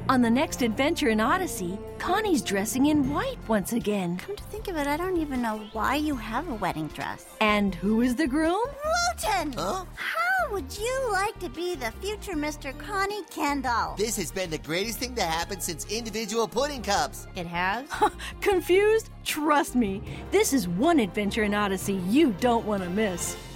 On the next adventure in Odyssey, Connie's dressing in white once again. Come to think of it, I don't even know why you have a wedding dress. And who is the groom? Lewton! Huh? How would you like to be the future Mr. Connie Kendall? This has been the greatest thing to happen since individual pudding cups. It has? Confused? Trust me, this is one adventure in Odyssey you don't want to miss.